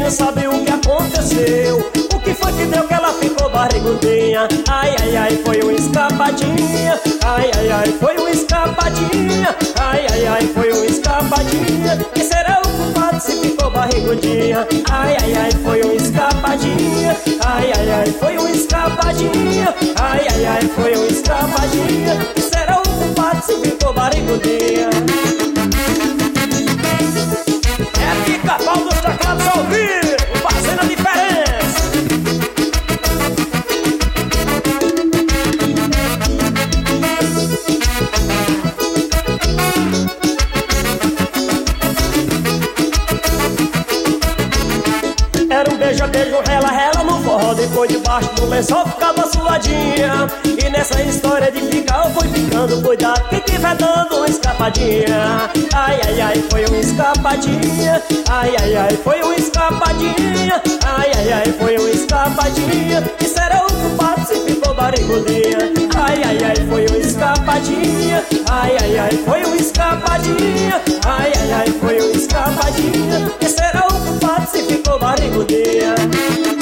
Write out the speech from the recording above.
não sabe o que aconteceu. O que foi que deu que ela ficou barrigudinha? Ai, ai, ai, foi uma escapadinha. Ai, ai, ai, foi uma escapadinha. Ai, ai, ai, foi uma escapadinha. Quem será o culpado se ficou barrigudinha? Ai, ai, ai, foi uma escapadinha. Ai, ai, ai, foi uma escapadinha. Ai, ai, ai, foi uma escapadinha. Quem será o culpado se ficou barrigudinha? É Pica-Pau dos Teclados ao vivo, fazendo a diferença. Era um beijo, beijo, rela, rela no forró. Depois debaixo do lençol ficava suadinha. E nessa história de ficar eu fui ficando. Cuidado quem tiver dando uma escapadinha. Ai, ai, ai, foi uma escapadinha. Ai, ai, ai, foi uma escapadinha. Ai, ai, ai, foi uma escapadinha. E será o culpado se ficou barrigudinha? Ai, ai, ai, foi uma escapadinha. Ai, ai, ai, foi uma escapadinha. Ai, ai, ai, foi uma escapadinha. E será o culpado se ficou barrigudinha?